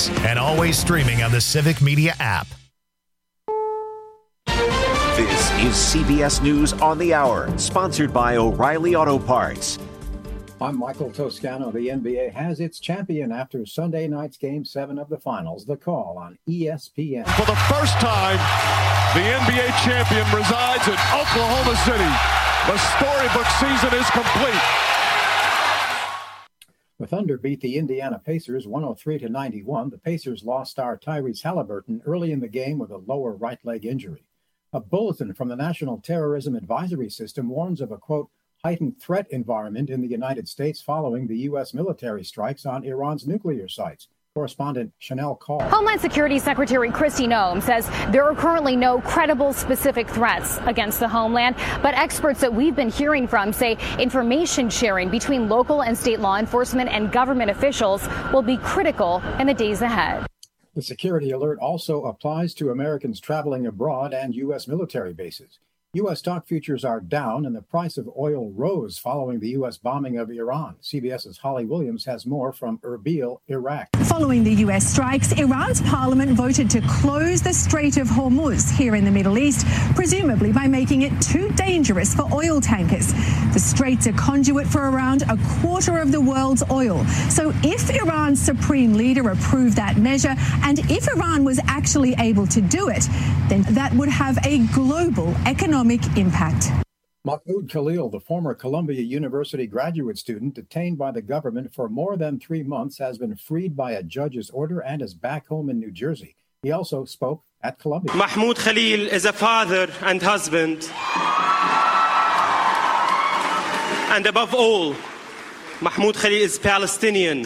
podcasts, and always streaming on the Civic Media app. This is CBS News on the Hour, sponsored by O'Reilly Auto Parts. I'm Michael Toscano. The NBA has its champion after Sunday night's Game 7 of the Finals. The Call on ESPN. For the first time, the NBA champion resides in Oklahoma City. The storybook season is complete. The Thunder beat the Indiana Pacers 103-91. The Pacers lost star Tyrese Halliburton early in the game with a lower right leg injury. A bulletin from the National Terrorism Advisory System warns of a, quote, heightened threat environment in the United States following the U.S. military strikes on Iran's nuclear sites. Correspondent Chanel Call. Homeland Security Secretary Kristi Noem says there are currently no credible specific threats against the homeland, but experts that we've been hearing from say information sharing between local and state law enforcement and government officials will be critical in the days ahead. The security alert also applies to Americans traveling abroad and U.S. military bases. U.S. stock futures are down and the price of oil rose following the U.S. bombing of Iran. CBS's Holly Williams has more from Erbil, Iraq. Following the U.S. strikes, Iran's parliament voted to close the Strait of Hormuz here in the Middle East, presumably by making it too dangerous for oil tankers. The strait's a conduit for around a quarter of the world's oil. So if Iran's supreme leader approved that measure, and if Iran was actually able to do it, then that would have a global economic impact. Mahmoud Khalil, the former Columbia University graduate student detained by the government for more than 3 months, has been freed by a judge's order and is back home in New Jersey. He also spoke at Columbia. Mahmoud Khalil is a father and husband. And above all, Mahmoud Khalil is Palestinian.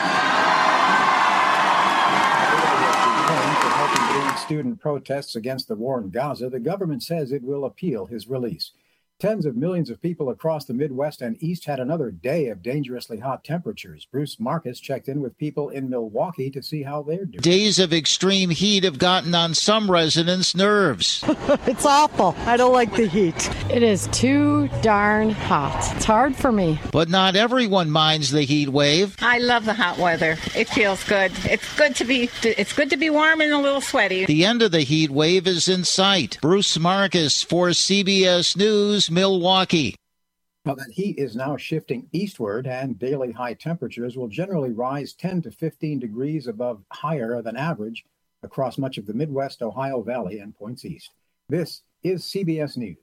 Student protests against the war in Gaza, the government says it will appeal his release. Tens of millions of people across the Midwest and East had another day of dangerously hot temperatures. Bruce Marcus checked in with people in Milwaukee to see how they're doing. Days of extreme heat have gotten on some residents' nerves. It's awful. I don't like the heat. It is too darn hot. It's hard for me. But not everyone minds the heat wave. I love the hot weather. It feels good. It's good to be warm and a little sweaty. The end of the heat wave is in sight. Bruce Marcus for CBS News, Milwaukee. Well, that heat is now shifting eastward, and daily high temperatures will generally rise 10 to 15 degrees above higher than average across much of the Midwest, Ohio Valley, and points east. This is CBS News.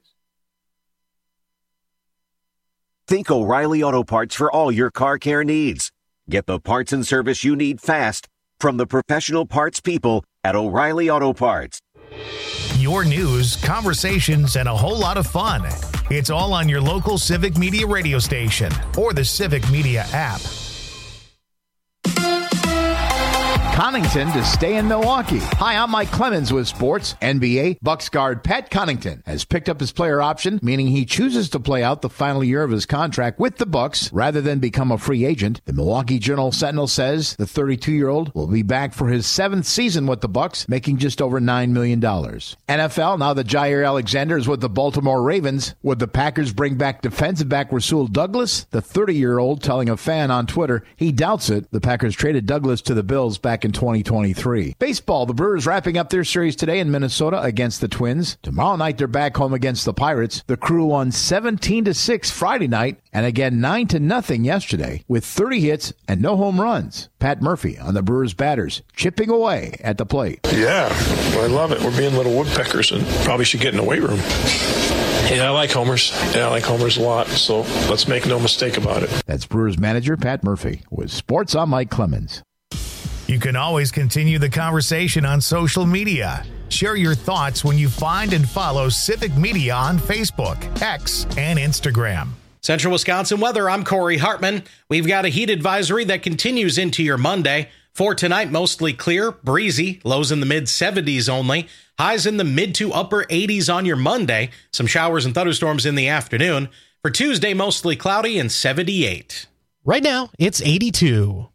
Think O'Reilly Auto Parts for all your car care needs. Get the parts and service you need fast from the professional parts people at O'Reilly Auto Parts. Your news, conversations, and a whole lot of fun. It's all on your local Civic Media radio station or the Civic Media app. Connaughton to stay in Milwaukee. Hi, I'm Mike Clemens with sports. NBA Bucks guard Pat Connaughton has picked up his player option, meaning he chooses to play out the final year of his contract with the Bucks rather than become a free agent. The Milwaukee Journal-Sentinel says the 32-year-old will be back for his 7th season with the Bucks, making just over $9 million. NFL, now that Jair Alexander is with the Baltimore Ravens. Would the Packers bring back defensive back Rasul Douglas? The 30-year-old telling a fan on Twitter he doubts it. The Packers traded Douglas to the Bills back in 2023. Baseball, the Brewers wrapping up their series today in Minnesota against the Twins. Tomorrow night, they're back home against the Pirates. The Crew won 17-6 Friday night and again 9-0 yesterday with 30 hits and no home runs. Pat Murphy on the Brewers batters, chipping away at the plate. Yeah, I love it. We're being little woodpeckers and probably should get in the weight room. Yeah, I like homers. Yeah, I like homers a lot, so let's make no mistake about it. That's Brewers manager Pat Murphy. With Sports, I'm Mike Clemens. You can always continue the conversation on social media. Share your thoughts when you find and follow Civic Media on Facebook, X, and Instagram. Central Wisconsin weather, I'm Corey Hartman. We've got a heat advisory that continues into your Monday. For tonight, mostly clear, breezy, lows in the mid-70s only. Highs in the mid to upper 80s on your Monday. Some showers and thunderstorms in the afternoon. For Tuesday, mostly cloudy and 78. Right now, it's 82.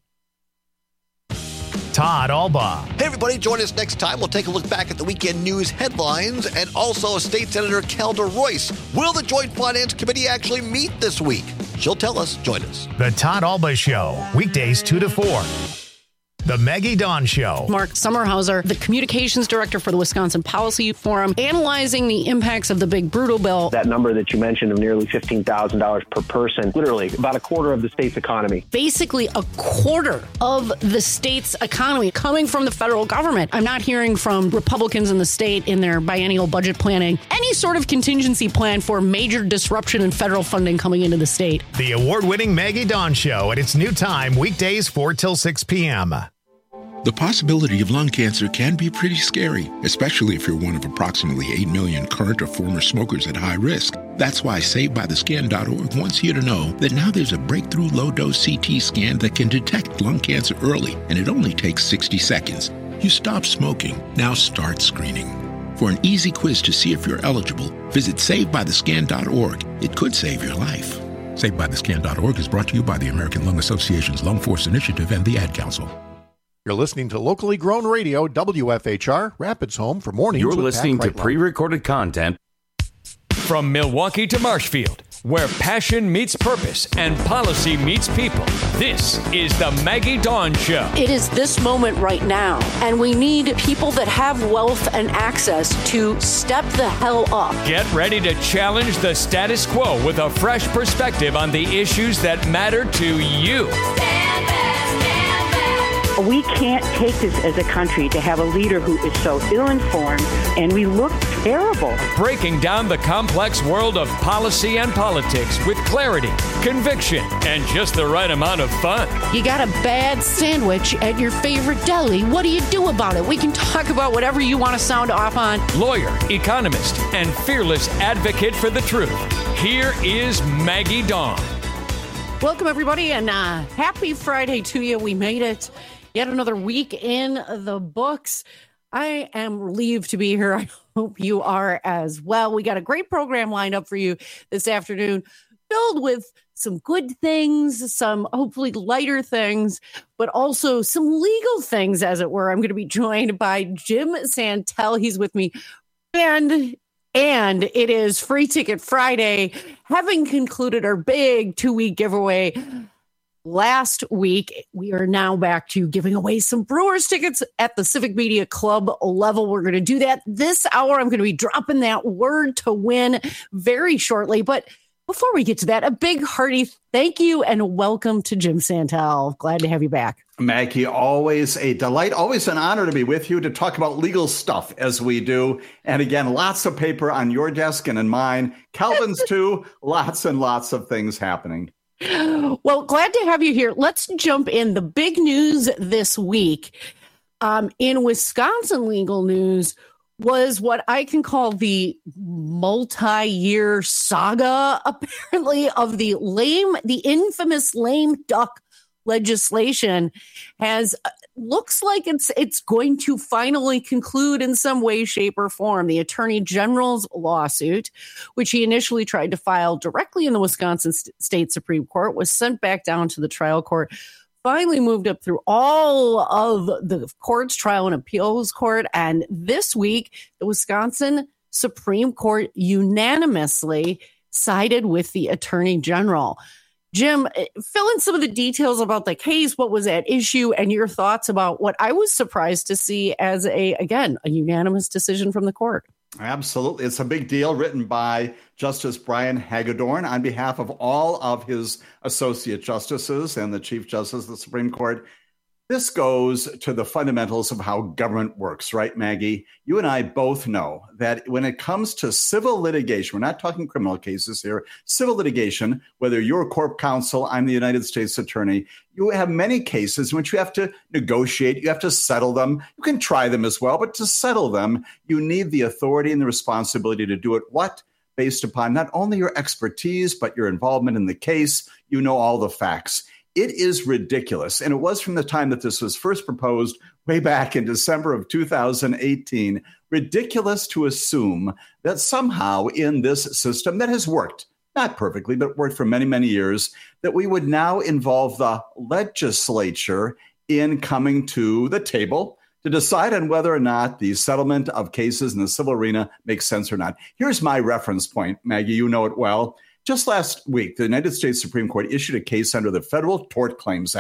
Todd Alba. Hey, everybody, join us next time. We'll take a look back at the weekend news headlines and also State Senator Calder Royce. Will the Joint Finance Committee actually meet this week? She'll tell us. Join us. The Todd Alba Show, weekdays 2 to 4. The Maggie Dawn Show. Mark Sommerhauser, the communications director for the Wisconsin Policy Forum, analyzing the impacts of the big brutal bill. That number that you mentioned of nearly $15,000 per person, literally about a quarter of the state's economy. Basically a quarter of the state's economy coming from the federal government. I'm not hearing from Republicans in the state in their biennial budget planning any sort of contingency plan for major disruption in federal funding coming into the state. The award-winning Maggie Dawn Show at its new time, weekdays 4 till 6 p.m. The possibility of lung cancer can be pretty scary, especially if you're one of approximately 8 million current or former smokers at high risk. That's why SaveByTheScan.org wants you to know that now there's a breakthrough low-dose CT scan that can detect lung cancer early, and it only takes 60 seconds. You stop smoking, now start screening. For an easy quiz to see if you're eligible, visit SaveByTheScan.org. It could save your life. SaveByTheScan.org is brought to you by the American Lung Association's Lung Force Initiative and the Ad Council. You're listening to locally grown radio, WFHR, Rapids Home for mornings. You're with listening Pat to Kreitler. pre-recorded content. From Milwaukee to Marshfield, where passion meets purpose and policy meets people, this is the Maggie Dawn Show. It is this moment right now, and we need people that have wealth and access to step the hell up. Get ready to challenge the status quo with a fresh perspective on the issues that matter to you. We can't take this as a country to have a leader who is so ill-informed, and we look terrible. Breaking down the complex world of policy and politics with clarity, conviction, and just the right amount of fun. You got a bad sandwich at your favorite deli. What do you do about it? We can talk about whatever you want to sound off on. Lawyer, economist, and fearless advocate for the truth. Here is Maggie Dawn. Welcome, everybody, and happy Friday to you. We made it. Yet another week in the books. I am relieved to be here. I hope you are as well. We got a great program lined up for you this afternoon, filled with some good things, some hopefully lighter things, but also some legal things, as it were. I'm going to be joined by Jim Santel. He's with me. And it is Free Ticket Friday, having concluded our big 2-week giveaway last week. We are now back to giving away some Brewers tickets at the Civic Media Club level. We're going to do that this hour. I'm going to be dropping that word to win very shortly. But before we get to that, a big hearty thank you and welcome to Jim Santel. Glad to have you back. Maggie, always a delight, always an honor to be with you to talk about legal stuff as we do. And again, lots of paper on your desk and in mine. Calvin's too. Lots and lots of things happening. Well, glad to have you here. Let's jump in. The big news this week in Wisconsin legal news was what I can call the multi-year saga, apparently, of the infamous lame duck legislation looks like it's going to finally conclude in some way, shape, or form. The Attorney General's lawsuit, which he initially tried to file directly in the Wisconsin State Supreme Court, was sent back down to the trial court, finally moved up through all of the courts, trial and appeals court, and this week, the Wisconsin Supreme Court unanimously sided with the Attorney General. Jim, fill in some of the details about the case, what was at issue, and your thoughts about what I was surprised to see as a unanimous decision from the court. Absolutely. It's a big deal, written by Justice Brian Hagedorn on behalf of all of his associate justices and the Chief Justice of the Supreme Court. This goes to the fundamentals of how government works, right, Maggie? You and I both know that when it comes to civil litigation, we're not talking criminal cases here, civil litigation, whether you're a corp counsel, I'm the United States attorney, you have many cases in which you have to negotiate, you have to settle them. You can try them as well, but to settle them, you need the authority and the responsibility to do it. What? Based upon not only your expertise, but your involvement in the case. You know all the facts. It is ridiculous, and it was from the time that this was first proposed way back in December of 2018, ridiculous to assume that somehow in this system that has worked, not perfectly, but worked for many, many years, that we would now involve the legislature in coming to the table to decide on whether or not the settlement of cases in the civil arena makes sense or not. Here's my reference point, Maggie, you know it well. Just last week, the United States Supreme Court issued a case under the Federal Tort Claims Act.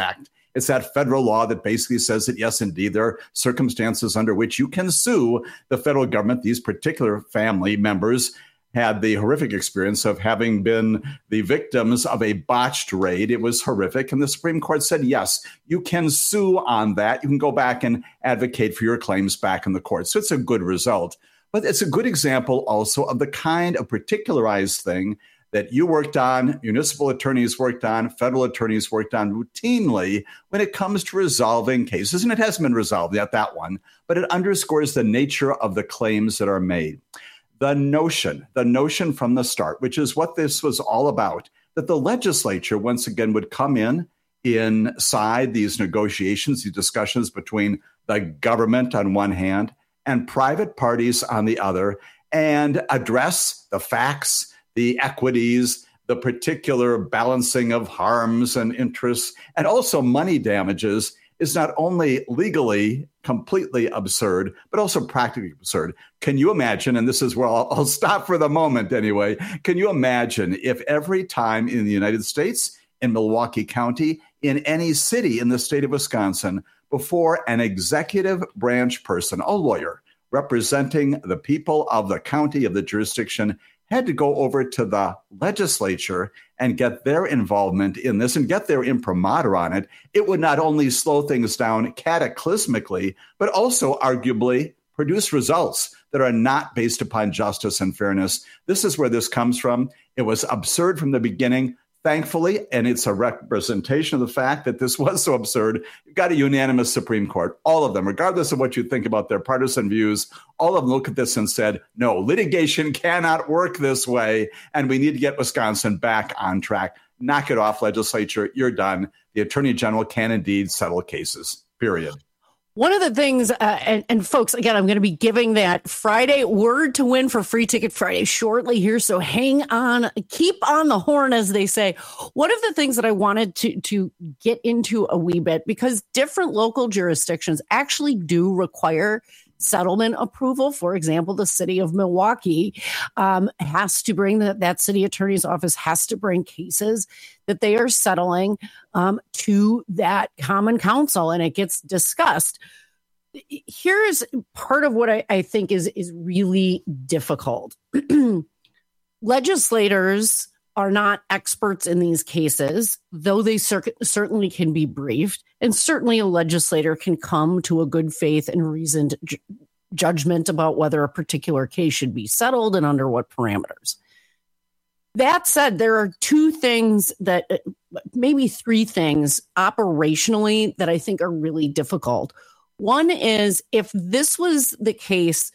It's that federal law that basically says that, yes, indeed, there are circumstances under which you can sue the federal government. These particular family members had the horrific experience of having been the victims of a botched raid. It was horrific. And the Supreme Court said, yes, you can sue on that. You can go back and advocate for your claims back in the court. So it's a good result. But it's a good example also of the kind of particularized thing that you worked on, municipal attorneys worked on, federal attorneys worked on routinely when it comes to resolving cases. And it hasn't been resolved yet, that one, but it underscores the nature of the claims that are made. The notion from the start, which is what this was all about, that the legislature once again would come inside these negotiations, these discussions between the government on one hand and private parties on the other, and address the facts, the equities, the particular balancing of harms and interests, and also money damages, is not only legally completely absurd, but also practically absurd. Can you imagine, and this is where I'll stop for the moment anyway, can you imagine if every time in the United States, in Milwaukee County, in any city in the state of Wisconsin, before an executive branch person, a lawyer representing the people of the county, of the jurisdiction, had to go over to the legislature and get their involvement in this and get their imprimatur on it, it would not only slow things down cataclysmically, but also arguably produce results that are not based upon justice and fairness. This is where this comes from. It was absurd from the beginning. Thankfully, and it's a representation of the fact that this was so absurd, you've got a unanimous Supreme Court. All of them, regardless of what you think about their partisan views, all of them look at this and said, no, litigation cannot work this way, and we need to get Wisconsin back on track. Knock it off, legislature. You're done. The Attorney General can indeed settle cases, period. One of the things, and folks, again, I'm going to be giving that Friday word to win for Free Ticket Friday shortly here. So hang on, keep on the horn, as they say. One of the things that I wanted to get into a wee bit, because different local jurisdictions actually do require settlement approval. For example, the city of Milwaukee has to bring that city attorney's office has to bring cases that they are settling to that common council, and it gets discussed. Here's part of what I think is really difficult. Legislators are not experts in these cases, though they certainly can be briefed, and certainly a legislator can come to a good faith and reasoned judgment about whether a particular case should be settled and under what parameters. That said, there are two things that, maybe three things operationally that I think are really difficult. One is, if this was the case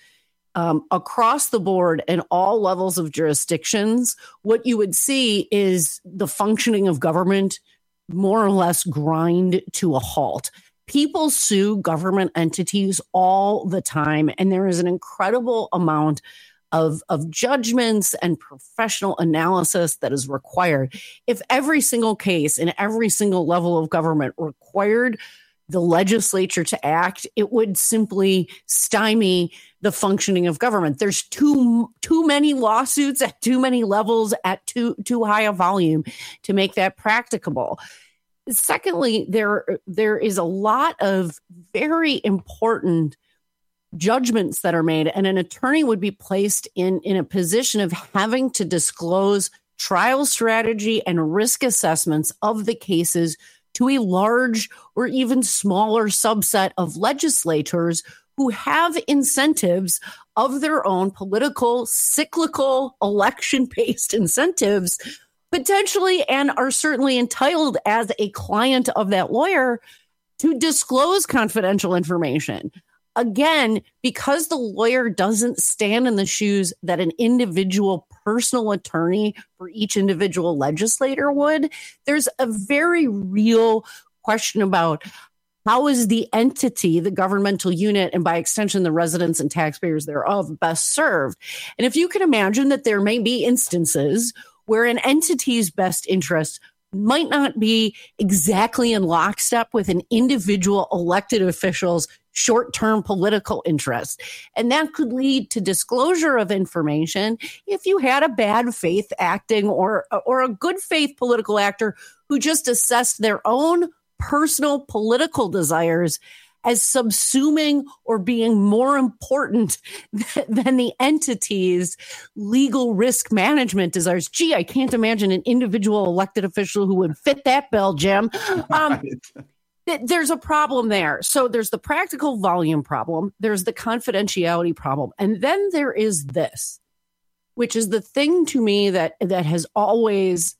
across the board in all levels of jurisdictions, what you would see is the functioning of government more or less grind to a halt. People sue government entities all the time, and there is an incredible amount of judgments and professional analysis that is required. If every single case in every single level of government required the legislature to act, it would simply stymie the functioning of government. There's too many lawsuits at too many levels at too high a volume to make that practicable. Secondly, there is a lot of very important judgments that are made, and an attorney would be placed in a position of having to disclose trial strategy and risk assessments of the cases to a large or even smaller subset of legislators who have incentives of their own, political, cyclical, election-based incentives, potentially, and are certainly entitled as a client of that lawyer to disclose confidential information. Again, because the lawyer doesn't stand in the shoes that an individual personal attorney for each individual legislator would, there's a very real question about how is the entity, the governmental unit, and by extension, the residents and taxpayers thereof, best served. And if you can imagine that there may be instances where an entity's best interest might not be exactly in lockstep with an individual elected official's short-term political interest. And that could lead to disclosure of information if you had a bad faith acting or a good faith political actor who just assessed their own personal political desires as subsuming or being more important than the entity's legal risk management desires. Gee, I can't imagine an individual elected official who would fit that bill, Jim. There's a problem there. So there's the practical volume problem. There's the confidentiality problem. And then there is this, which is the thing to me that has always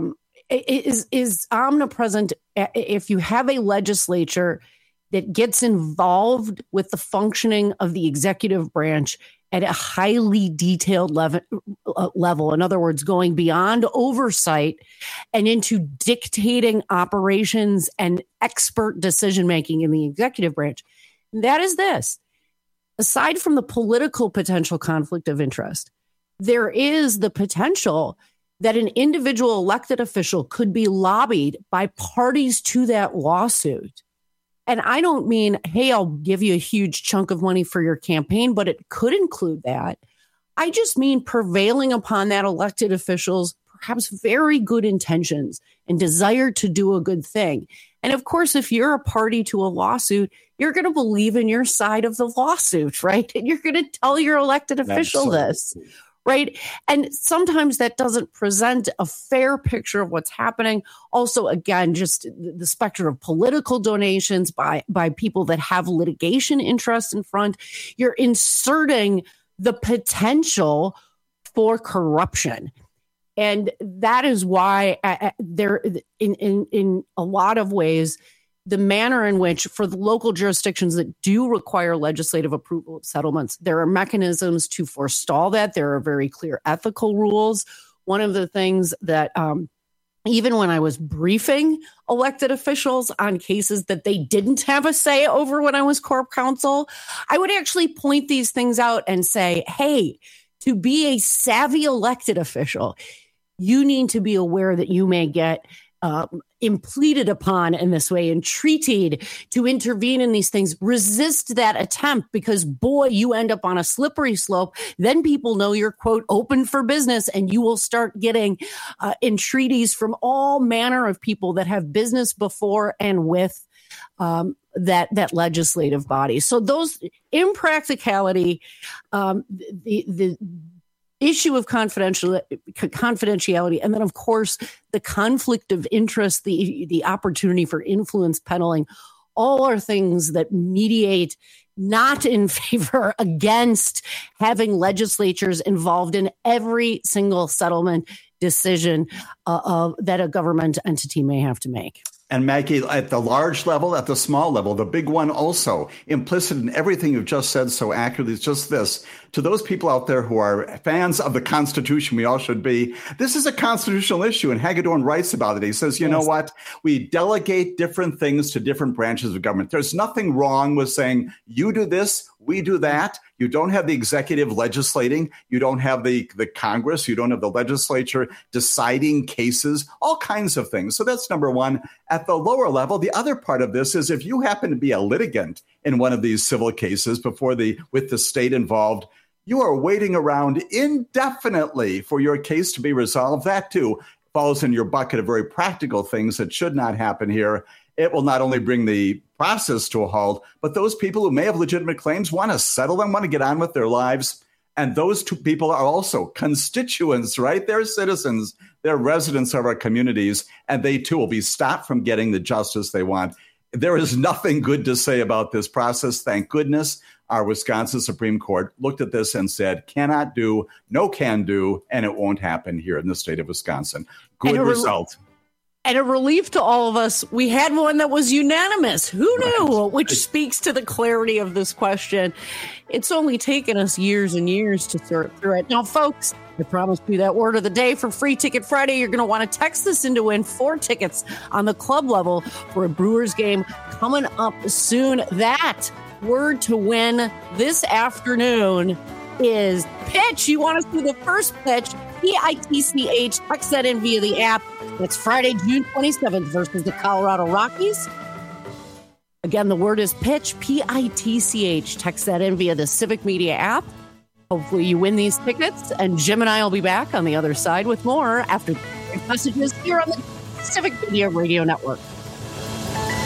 is omnipresent. If you have a legislature that gets involved with the functioning of the executive branch at a highly detailed level, in other words, going beyond oversight and into dictating operations and expert decision-making in the executive branch, that is this. Aside from the political potential conflict of interest, there is the potential that an individual elected official could be lobbied by parties to that lawsuit. And I don't mean, hey, I'll give you a huge chunk of money for your campaign, but it could include that. I just mean prevailing upon that elected official's perhaps very good intentions and desire to do a good thing. And of course, if you're a party to a lawsuit, you're going to believe in your side of the lawsuit, right? And you're going to tell your elected official this. Right. And sometimes that doesn't present a fair picture of what's happening. Also, again, just the specter of political donations by people that have litigation interest in front. You're inserting the potential for corruption. And that is why there, in a lot of ways, the manner in which for the local jurisdictions that do require legislative approval of settlements, there are mechanisms to forestall that. There are very clear ethical rules. One of the things that even when I was briefing elected officials on cases that they didn't have a say over when I was corp counsel, I would actually point these things out and say, hey, to be a savvy elected official, you need to be aware that you may get impleaded upon in this way, entreated to intervene in these things. Resist that attempt because, boy, you end up on a slippery slope. Then people know you're, quote, open for business, and you will start getting entreaties from all manner of people that have business before and with that legislative body. So those impracticality, the issue of confidentiality, and then, of course, the conflict of interest, the opportunity for influence peddling, all are things that mediate not in favor against having legislatures involved in every single settlement decision that a government entity may have to make. And Maggie, at the large level, at the small level, the big one also, implicit in everything you've just said so accurately is just this. To those people out there who are fans of the Constitution, we all should be, this is a constitutional issue, and Hagedorn writes about it. He says, you know what? We delegate different things to different branches of government. There's nothing wrong with saying, you do this, we do that. You don't have the executive legislating. You don't have the Congress. You don't have the legislature deciding cases, all kinds of things. So that's number one. At the lower level, the other part of this is if you happen to be a litigant in one of these civil cases with the state involved, you are waiting around indefinitely for your case to be resolved. That, too, falls in your bucket of very practical things that should not happen here. It will not only bring the process to a halt, but those people who may have legitimate claims want to settle them, want to get on with their lives. And those two people are also constituents, right? They're citizens. They're residents of our communities, and they, too, will be stopped from getting the justice they want. There is nothing good to say about this process. Thank goodness our Wisconsin Supreme Court looked at this and said, cannot do, no can do, and it won't happen here in the state of Wisconsin. Good result. And a relief to all of us, we had one that was unanimous. Who knew? Right. Which speaks to the clarity of this question. It's only taken us years and years to sort through it. Now, folks, I promised you that word of the day for Free Ticket Friday. You're going to want to text this in to win 4 tickets on the club level for a Brewers game coming up soon. That word to win this afternoon is pitch. You want to see the first pitch, PITCH. Text that in via the app. It's Friday, June 27th versus the Colorado Rockies. Again, the word is pitch, PITCH. Text that in via the Civic Media app. Hopefully you win these tickets, and Jim and I will be back on the other side with more after the messages here on the Civic Media Radio Network.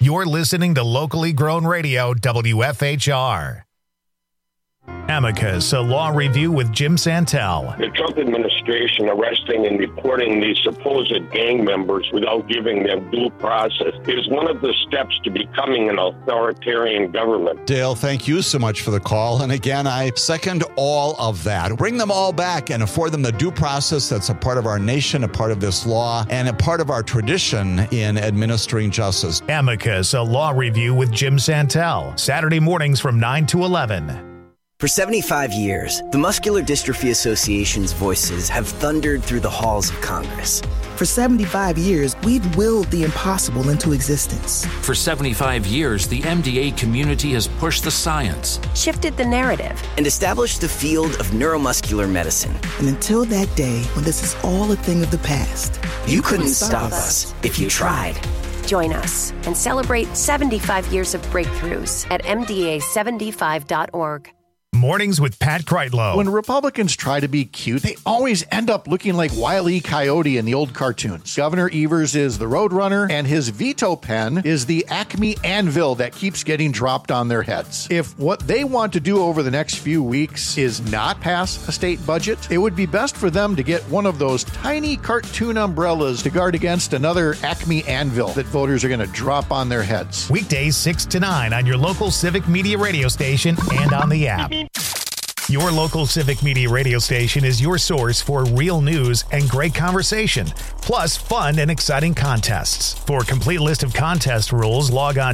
You're listening to locally grown radio, WFHR. Amicus, a law review with Jim Santel. The Trump administration arresting and deporting these supposed gang members without giving them due process is one of the steps to becoming an authoritarian government. Dale, thank you so much for the call. And again, I second all of that. Bring them all back and afford them the due process that's a part of our nation, a part of this law, and a part of our tradition in administering justice. Amicus, a law review with Jim Santel. Saturday mornings from 9 to 11. For 75 years, the Muscular Dystrophy Association's voices have thundered through the halls of Congress. For 75 years, we've willed the impossible into existence. For 75 years, the MDA community has pushed the science, shifted the narrative, and established the field of neuromuscular medicine. And until that day when this is all a thing of the past, you couldn't stop us if you tried. Join us and celebrate 75 years of breakthroughs at MDA75.org. Mornings with Pat Kreitlow. When Republicans try to be cute, they always end up looking like Wile E. Coyote in the old cartoons. Governor Evers is the Roadrunner, and his veto pen is the Acme anvil that keeps getting dropped on their heads. If what they want to do over the next few weeks is not pass a state budget, it would be best for them to get one of those tiny cartoon umbrellas to guard against another Acme anvil that voters are going to drop on their heads. Weekdays 6 to 9 on your local Civic Media radio station and on the app. Your local Civic Media radio station is your source for real news and great conversation, plus fun and exciting contests. For a complete list of contest rules, log on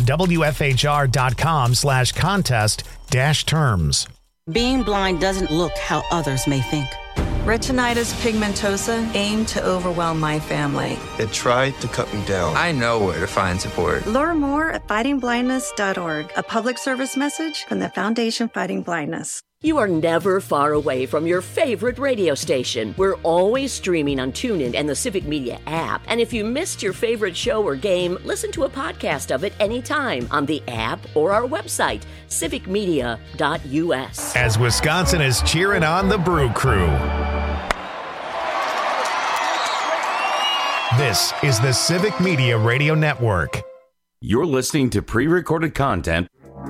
WFHR.com/contest-terms. Being blind doesn't look how others may think. Retinitis pigmentosa aimed to overwhelm my family. It tried to cut me down. I know where to find support. Learn more at fightingblindness.org, a public service message from the Foundation Fighting Blindness. You are never far away from your favorite radio station. We're always streaming on TuneIn and the Civic Media app. And if you missed your favorite show or game, listen to a podcast of it anytime on the app or our website, civicmedia.us. As Wisconsin is cheering on the Brew Crew. This is the Civic Media Radio Network. You're listening to pre-recorded content.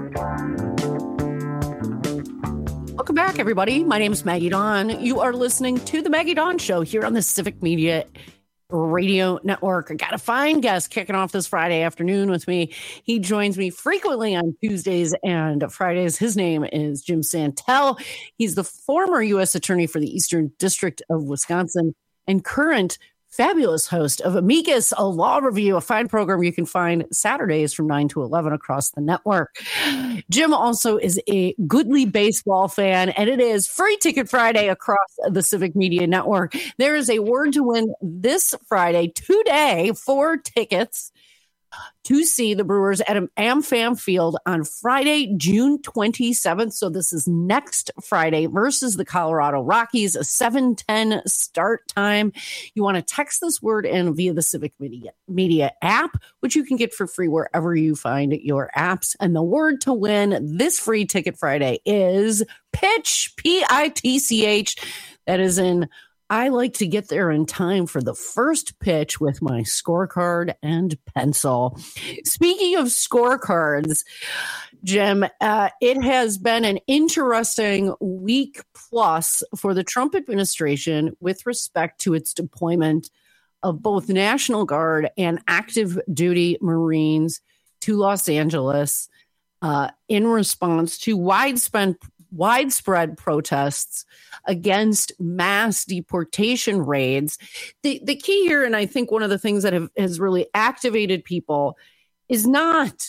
Welcome back, everybody. My name is Maggie Dawn. You are listening to The Maggie Dawn Show here on the Civic Media Radio Network. I got a fine guest kicking off this Friday afternoon with me. He joins me frequently on Tuesdays and Fridays. His name is Jim Santel. He's the former U.S. Attorney for the Eastern District of Wisconsin and current fabulous host of Amicus, a law review, a fine program you can find Saturdays from 9 to 11 across the network. Jim also is a goodly baseball fan, and it is Free Ticket Friday across the Civic Media Network. There is a word to win this Friday, today, 4 tickets to see the Brewers at AmFam Field on Friday, June 27th. So this is next Friday versus the Colorado Rockies, a 7:10 start time. You want to text this word in via the Civic Media app, which you can get for free wherever you find your apps. And the word to win this Free Ticket Friday is pitch, P-I-T-C-H. That is in I like to get there in time for the first pitch with my scorecard and pencil. Speaking of scorecards, Jim, it has been an interesting week plus for the Trump administration with respect to its deployment of both National Guard and active duty Marines to Los Angeles in response to widespread protests against mass deportation raids. The key here, and I think one of the things that has really activated people, is not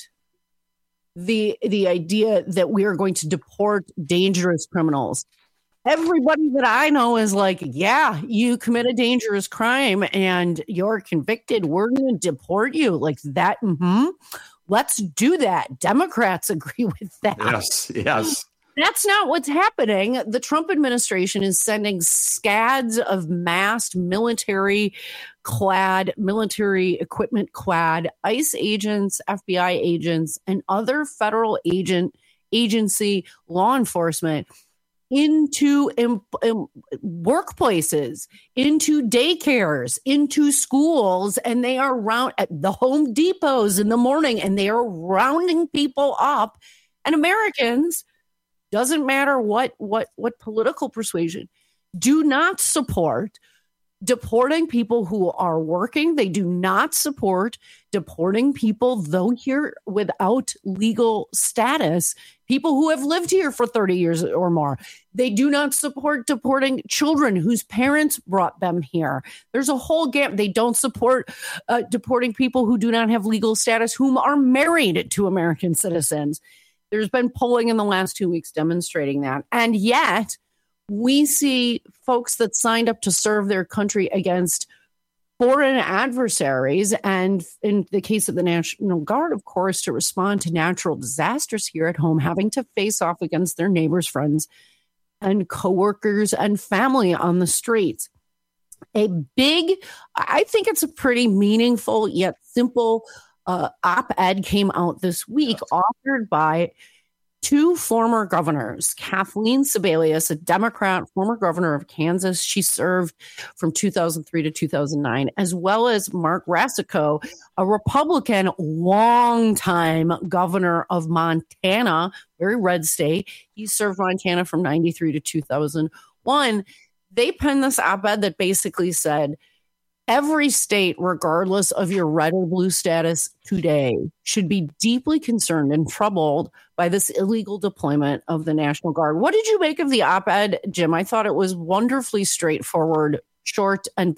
the idea that we are going to deport dangerous criminals. Everybody that I know is like, yeah, you commit a dangerous crime and you're convicted, we're going to deport you. Like that, let's do that. Democrats agree with that. Yes. That's not what's happening. The Trump administration is sending scads of masked military equipment clad ICE agents, FBI agents, and other federal agency law enforcement into workplaces, into daycares, into schools, and they are around at the Home Depots in the morning, and they are rounding people up. And Americans, doesn't matter what political persuasion, do not support deporting people who are working. They do not support deporting people, though here without legal status, people who have lived here for 30 years or more. They do not support deporting children whose parents brought them here. There's a whole gap. They don't support deporting people who do not have legal status, whom are married to American citizens. There's been polling in the last 2 weeks demonstrating that. And yet we see folks that signed up to serve their country against foreign adversaries, and in the case of the National Guard, of course, to respond to natural disasters here at home, having to face off against their neighbors, friends, and coworkers and family on the streets. I think it's a pretty meaningful yet simple op-ed came out this week, authored by two former governors, Kathleen Sebelius, a Democrat, former governor of Kansas. She served from 2003 to 2009, as well as Mark Racicot, a Republican, longtime governor of Montana, very red state. He served Montana from 93 to 2001. They penned this op-ed that basically said, every state, regardless of your red or blue status today, should be deeply concerned and troubled by this illegal deployment of the National Guard. What did you make of the op-ed, Jim? I thought it was wonderfully straightforward, short and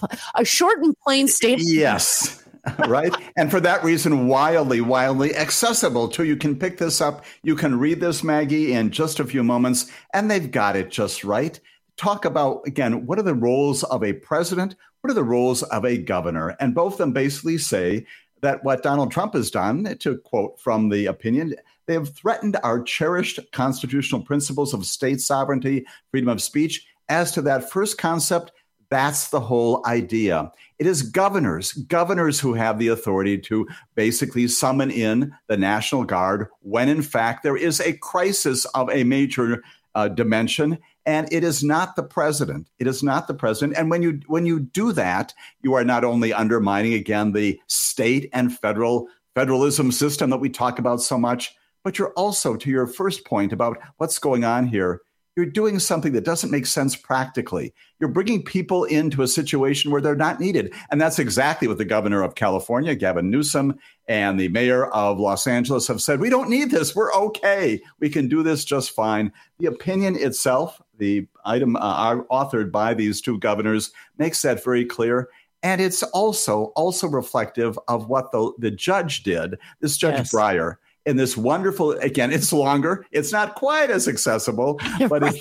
plain statement. Yes. Right. And for that reason, wildly accessible too. You can pick this up. You can read this, Maggie, in just a few moments, and they've got it just right. Talk about, again, what are the roles of a president? What are the roles of a governor? And both of them basically say that what Donald Trump has done, to quote from the opinion, they have threatened our cherished constitutional principles of state sovereignty, freedom of speech. As to that first concept, that's the whole idea. It is governors who have the authority to basically summon in the National Guard when, in fact, there is a crisis of a major dimension. And it is not the president. It is not the president. And when you do that, you are not only undermining, again, the state and federalism system that we talk about so much, but you're also, to your first point about what's going on here, you're doing something that doesn't make sense practically. You're bringing people into a situation where they're not needed. And that's exactly what the governor of California, Gavin Newsom, and the mayor of Los Angeles have said. We don't need this. We're okay. We can do this just fine. The opinion itself, the item authored by these two governors, makes that very clear. And it's also reflective of what the judge did, this Judge Breyer. In this wonderful, again, it's longer. It's not quite as accessible, but it's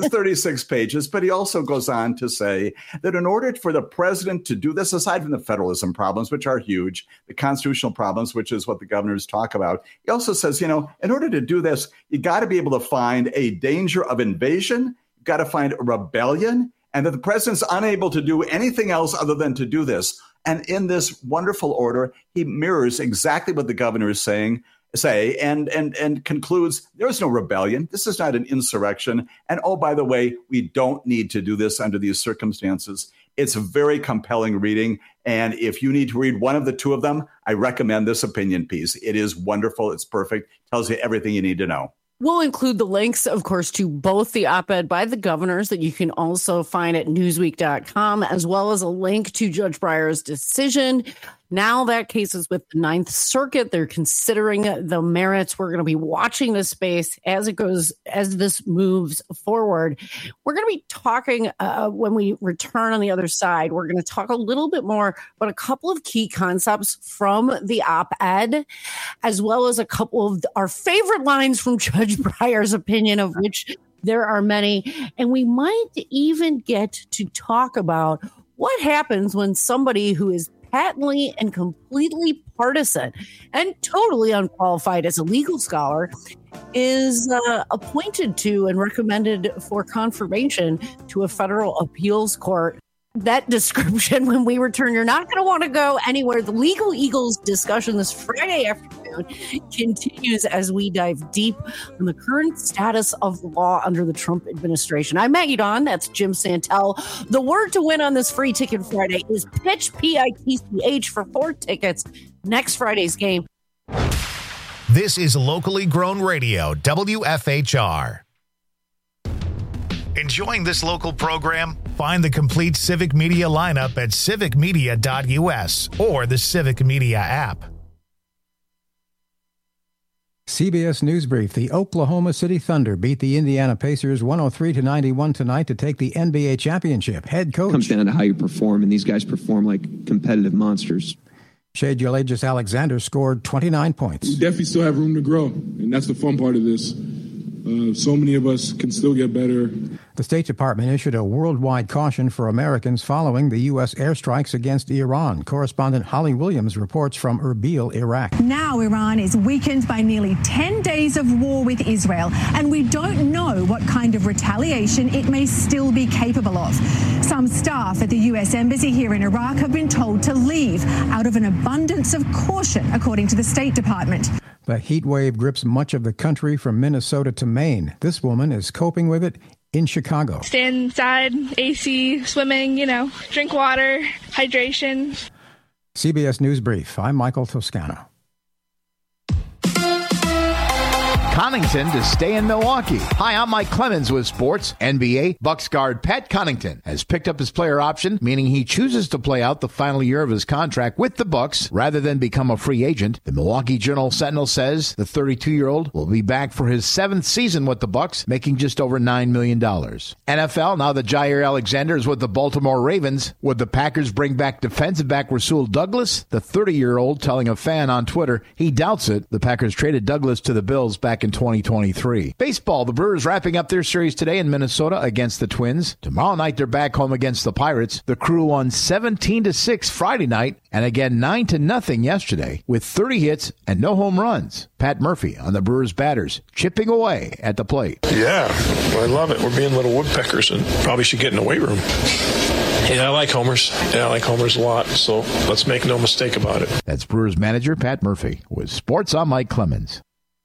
36 pages. But he also goes on to say that in order for the president to do this, aside from the federalism problems, which are huge, the constitutional problems, which is what the governors talk about, he also says, in order to do this, you got to be able to find a danger of invasion. You've got to find a rebellion, and that the president's unable to do anything else other than to do this. And in this wonderful order, he mirrors exactly what the governor is saying, and concludes there is no rebellion. This is not an insurrection. And oh, by the way, we don't need to do this under these circumstances. It's a very compelling reading. And if you need to read one of the two of them, I recommend this opinion piece. It is wonderful. It's perfect. Tells you everything you need to know. We'll include the links, of course, to both the op-ed by the governors that you can also find at newsweek.com, as well as a link to Judge Breyer's decision. Now that case is with the Ninth Circuit. They're considering the merits. We're going to be watching this space as this moves forward. We're going to be talking when we return on the other side. We're going to talk a little bit more about a couple of key concepts from the op-ed, as well as a couple of our favorite lines from Judge Breyer's opinion, of which there are many. And we might even get to talk about what happens when somebody who is patently and completely partisan and totally unqualified as a legal scholar is appointed to and recommended for confirmation to a federal appeals court. That description when we return. You're not going to want to go anywhere. The Legal Eagles discussion this Friday afternoon afternoon continues as we dive deep on the current status of law under the Trump administration. I'm Maggie Dawn. That's Jim Santel. The word to win on this Free Ticket Friday is pitch, PITCH, for 4 tickets next Friday's game. This is locally grown radio, WFHR. Enjoying this local program? Find the complete Civic Media lineup at civicmedia.us or the Civic Media app. CBS News Brief. The Oklahoma City Thunder beat the Indiana Pacers 103-91 tonight to take the NBA championship. Head coach. It comes down to how you perform, and these guys perform like competitive monsters. Shai Gilgeous-Alexander scored 29 points. We definitely still have room to grow, and that's the fun part of this. So many of us can still get better. The State Department issued a worldwide caution for Americans following the U.S. airstrikes against Iran. Correspondent Holly Williams reports from Erbil, Iraq. Now Iran is weakened by nearly 10 days of war with Israel, and we don't know what kind of retaliation it may still be capable of. Some staff at the U.S. Embassy here in Iraq have been told to leave out of an abundance of caution, according to the State Department. The heat wave grips much of the country from Minnesota to Maine. This woman is coping with it in Chicago. Stay inside, AC, swimming, drink water, hydration. CBS News Brief. I'm Michael Toscano. Connaughton to stay in Milwaukee. Hi, I'm Mike Clemens with sports. NBA Bucks guard Pat Connaughton has picked up his player option, meaning he chooses to play out the final year of his contract with the Bucks rather than become a free agent. The Milwaukee Journal-Sentinel says the 32-year-old will be back for his 7th season with the Bucks, making just over $9 million. NFL, now that Jair Alexander is with the Baltimore Ravens, would the Packers bring back defensive back Rasul Douglas? The 30-year-old telling a fan on Twitter he doubts it. The Packers traded Douglas to the Bills back in 2023. Baseball, the Brewers wrapping up their series today in Minnesota against the Twins. Tomorrow night, they're back home against the Pirates. The Crew won 17-6 Friday night and again 9-0 yesterday with 30 hits and no home runs. Pat Murphy on the Brewers batters, chipping away at the plate. Yeah, I love it. We're being little woodpeckers and probably should get in the weight room. Yeah, I like homers. Yeah, I like homers a lot, so let's make no mistake about it. That's Brewers manager Pat Murphy. With sports, I'm Mike Clemens.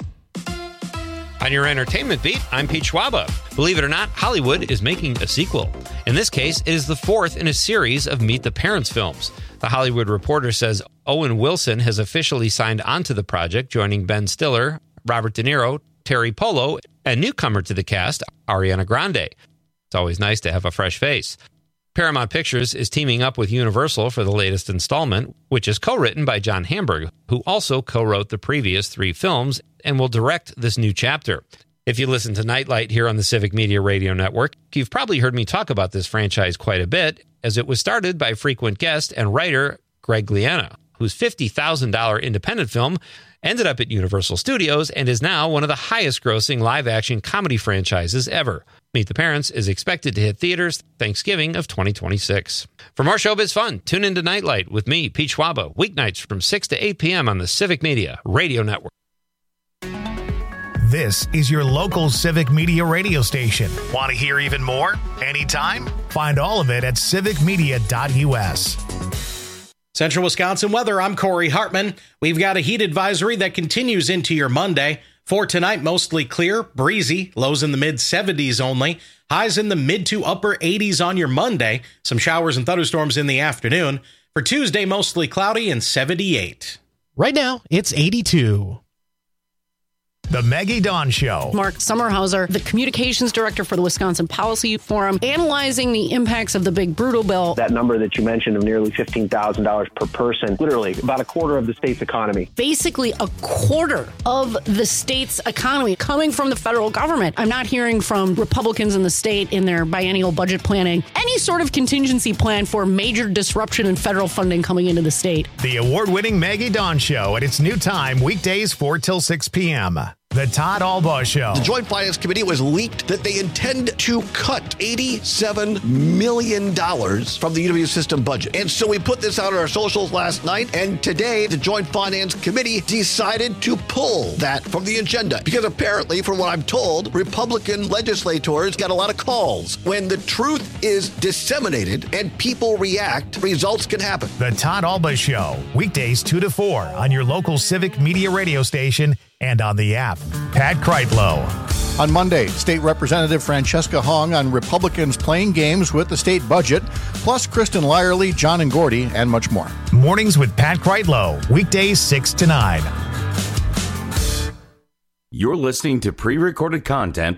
On your entertainment beat, I'm Pete Schwaba. Believe it or not, Hollywood is making a sequel. In this case, it is the 4th in a series of Meet the Parents films. The Hollywood Reporter says Owen Wilson has officially signed onto the project, joining Ben Stiller, Robert De Niro, Terry Polo, and newcomer to the cast, Ariana Grande. It's always nice to have a fresh face. Paramount Pictures is teaming up with Universal for the latest installment, which is co-written by John Hamburg, who also co-wrote the previous 3 films and will direct this new chapter. If you listen to Nightlight here on the Civic Media Radio Network, you've probably heard me talk about this franchise quite a bit, as it was started by frequent guest and writer Greg Liana, whose $50,000 independent film ended up at Universal Studios and is now one of the highest-grossing live-action comedy franchises ever. Meet the Parents is expected to hit theaters Thanksgiving of 2026. For more showbiz fun, tune into Nightlight with me, Pete Schwaba, weeknights from 6 to 8 p.m. on the Civic Media Radio Network. This is your local Civic Media radio station. Want to hear even more? Anytime? Find all of it at civicmedia.us. Central Wisconsin weather, I'm Corey Hartman. We've got a heat advisory that continues into your Monday. For tonight, mostly clear, breezy, lows in the mid-70s only. Highs in the mid to upper 80s on your Monday. Some showers and thunderstorms in the afternoon. For Tuesday, mostly cloudy and 78. Right now, it's 82. The Maggie Dawn Show. Mark Sommerhauser, the communications director for the Wisconsin Policy Forum, analyzing the impacts of the big brutal bill. That number that you mentioned of nearly $15,000 per person, literally about a quarter of the state's economy. Basically a quarter of the state's economy coming from the federal government. I'm not hearing from Republicans in the state in their biennial budget planning any sort of contingency plan for major disruption in federal funding coming into the state. The award-winning Maggie Dawn Show at its new time, weekdays 4 till 6 p.m. The Todd Albaugh Show. The Joint Finance Committee was leaked that they intend to cut $87 million from the UW system budget. And so we put this out on our socials last night, and today the Joint Finance Committee decided to pull that from the agenda. Because apparently, from what I'm told, Republican legislators got a lot of calls. When the truth is disseminated and people react, results can happen. The Todd Albaugh Show, weekdays 2 to 4 on your local Civic Media radio station and on the app. Pat Kreitlow. On Monday, State Representative Francesca Hong on Republicans playing games with the state budget, plus Kristen Lyerly, John and Gordy, and much more. Mornings with Pat Kreitlow, weekdays 6 to 9. You're listening to pre-recorded content.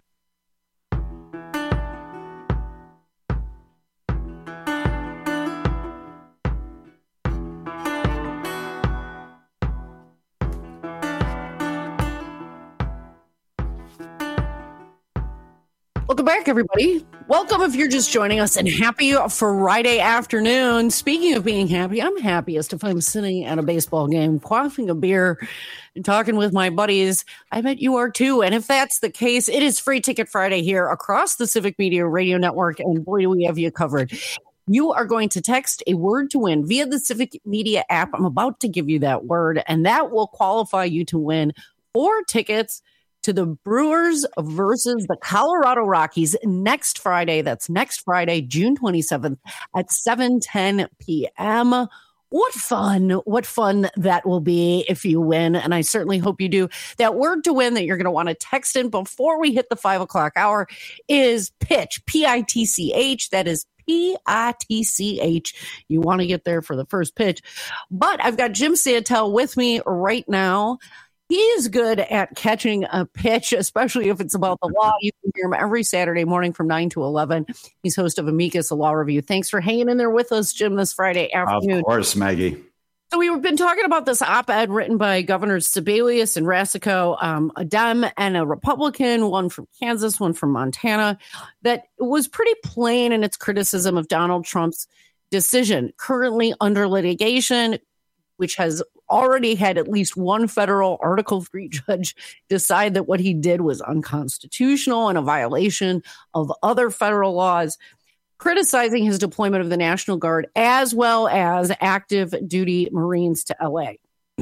Welcome back, everybody. Welcome if you're just joining us, and happy Friday afternoon. Speaking of being happy, I'm happiest if I'm sitting at a baseball game, quaffing a beer and talking with my buddies. I bet you are too. And if that's the case, it is Free Ticket Friday here across the Civic Media Radio Network, and boy, do we have you covered. You are going to text a word to win via the Civic Media app. I'm about to give you that word, and that will qualify you to win 4 tickets to the Brewers versus the Colorado Rockies next Friday. That's next Friday, June 27th at 7:10 p.m. What fun that will be if you win. And I certainly hope you do. That word to win that you're going to want to text in before we hit the 5 o'clock hour is pitch, P-I-T-C-H. That is P-I-T-C-H. You want to get there for the first pitch. But I've got Jim Santel with me right now. He is good at catching a pitch, especially if it's about the law. You can hear him every Saturday morning from 9 to 11. He's host of Amicus, a law review. Thanks for hanging in there with us, Jim, this Friday afternoon. Of course, Maggie. So we've been talking about this op-ed written by Governors Sebelius and Rasico, a Dem and a Republican, one from Kansas, one from Montana, that was pretty plain in its criticism of Donald Trump's decision, currently under litigation, which has already had at least one federal Article III judge decide that what he did was unconstitutional and a violation of other federal laws, criticizing his deployment of the National Guard as well as active duty Marines to LA.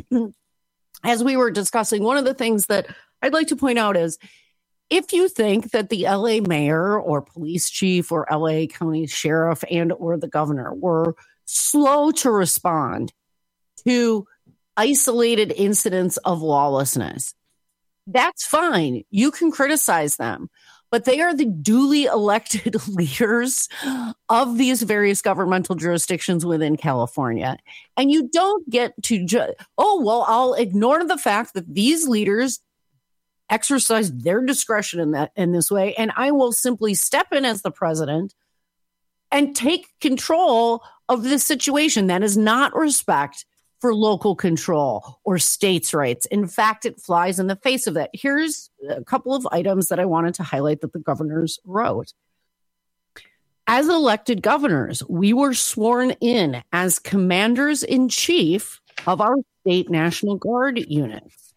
As we were discussing, one of the things that I'd like to point out is if you think that the LA mayor or police chief or LA County sheriff and or the governor were slow to respond to isolated incidents of lawlessness, that's fine. You can criticize them, but they are the duly elected leaders of these various governmental jurisdictions within California. And you don't get to I'll ignore the fact that these leaders exercise their discretion in this way, and I will simply step in as the president and take control of this situation. That is not respect for local control or states' rights. In fact, it flies in the face of that. Here's a couple of items that I wanted to highlight that the governors wrote. As elected governors, we were sworn in as commanders-in-chief of our state National Guard units.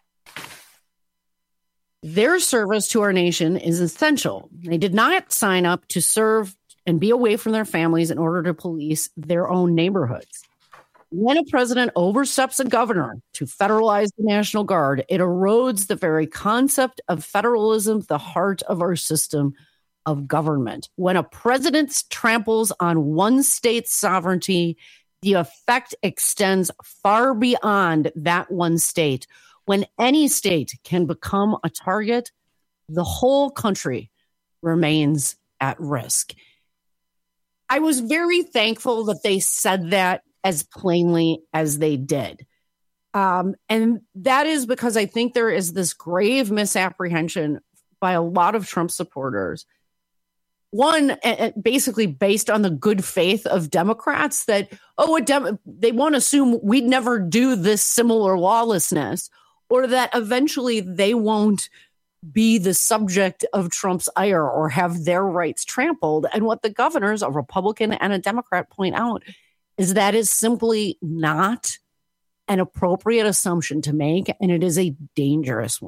Their service to our nation is essential. They did not sign up to serve and be away from their families in order to police their own neighborhoods. When a president oversteps a governor to federalize the National Guard, it erodes the very concept of federalism, the heart of our system of government. When a president tramples on one state's sovereignty, the effect extends far beyond that one state. When any state can become a target, the whole country remains at risk. I was very thankful that they said that as plainly as they did. And that is because I think there is this grave misapprehension by a lot of Trump supporters. One, basically based on the good faith of Democrats that, they want to assume we'd never do this similar lawlessness, or that eventually they won't be the subject of Trump's ire or have their rights trampled. And what the governors, a Republican and a Democrat, point out is that is simply not an appropriate assumption to make, and it is a dangerous one.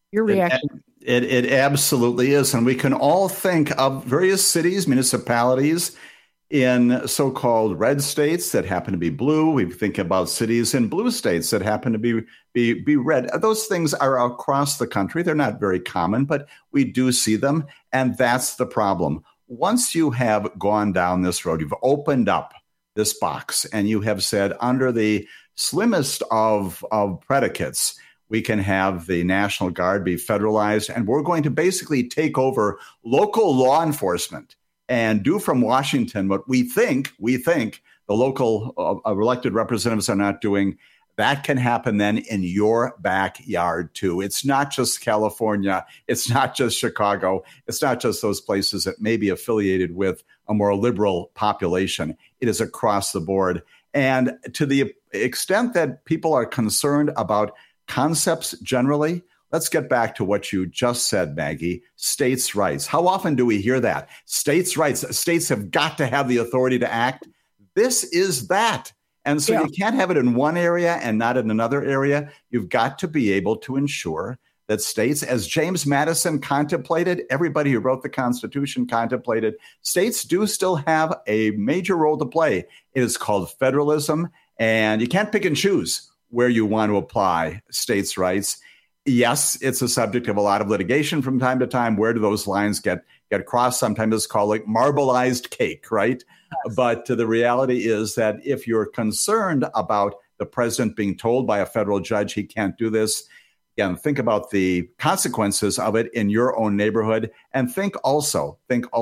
Your reaction? It absolutely is. And we can all think of various cities, municipalities in so-called red states that happen to be blue. We think about cities in blue states that happen to be red. Those things are across the country. They're not very common, but we do see them. And that's the problem. Once you have gone down this road, you've opened up this box and you have said, under the slimmest of predicates, we can have the National Guard be federalized, and we're going to basically take over local law enforcement and do from Washington what we think the local elected representatives are not doing. That can happen then in your backyard too. It's not just California. It's not just Chicago. It's not just those places that may be affiliated with a more liberal population. It is across the board. And to the extent that people are concerned about concepts generally, let's get back to what you just said, Maggie. States' rights. How often do we hear that? States' rights. States have got to have the authority to act. This is that. And so you can't have it in one area and not in another area. You've got to be able to ensure that states, as James Madison contemplated, everybody who wrote the Constitution contemplated, states do still have a major role to play. It is called federalism, and you can't pick and choose where you want to apply states' rights. Yes, it's a subject of a lot of litigation from time to time. Where do those lines get crossed? Sometimes it's called like marbleized cake, right? Yes. But the reality is that if you're concerned about the president being told by a federal judge he can't do this, again, think about the consequences of it in your own neighborhood, and think also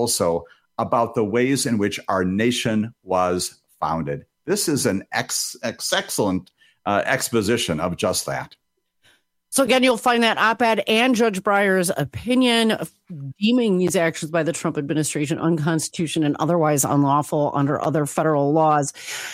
about the ways in which our nation was founded. This is an excellent exposition of just that. So again, you'll find that op-ed and Judge Breyer's opinion of deeming these actions by the Trump administration unconstitutional and otherwise unlawful under other federal laws.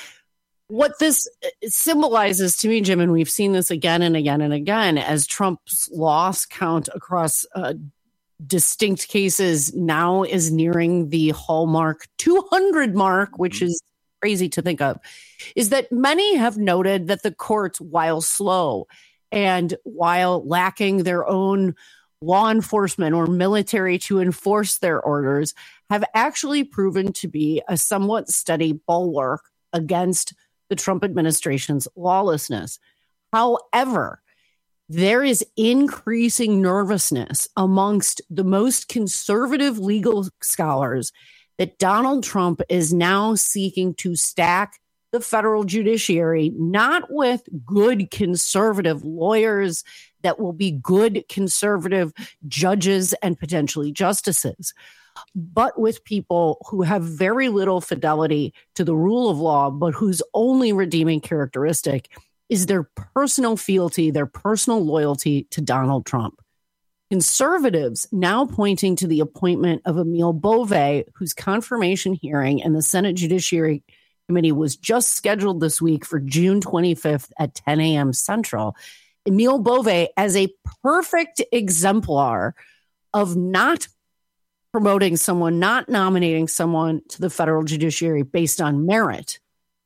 What this symbolizes to me, Jim, and we've seen this again and again and again, as Trump's loss count across distinct cases now is nearing the hallmark 200 mark, which is crazy to think of, is that many have noted that the courts, while slow and while lacking their own law enforcement or military to enforce their orders, have actually proven to be a somewhat steady bulwark against the Trump administration's lawlessness. However, there is increasing nervousness amongst the most conservative legal scholars that Donald Trump is now seeking to stack the federal judiciary, not with good conservative lawyers that will be good conservative judges and potentially justices, but with people who have very little fidelity to the rule of law, but whose only redeeming characteristic is their personal fealty, their personal loyalty to Donald Trump. Conservatives now pointing to the appointment of Emil Bove, whose confirmation hearing in the Senate Judiciary Committee was just scheduled this week for June 25th at 10 a.m. Central. Emil Bove as a perfect exemplar of not promoting someone, not nominating someone to the federal judiciary based on merit.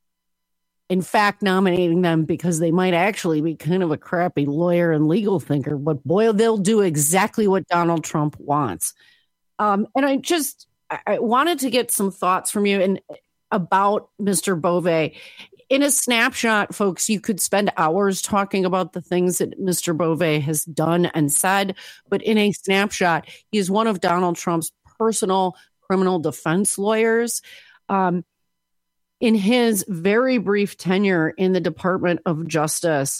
In fact, nominating them because they might actually be kind of a crappy lawyer and legal thinker, but boy, they'll do exactly what Donald Trump wants. And I wanted to get some thoughts from you and about Mr. Bove. In a snapshot, folks, you could spend hours talking about the things that Mr. Bove has done and said, but in a snapshot, he is one of Donald Trump's personal criminal defense lawyers. In his very brief tenure in the Department of Justice,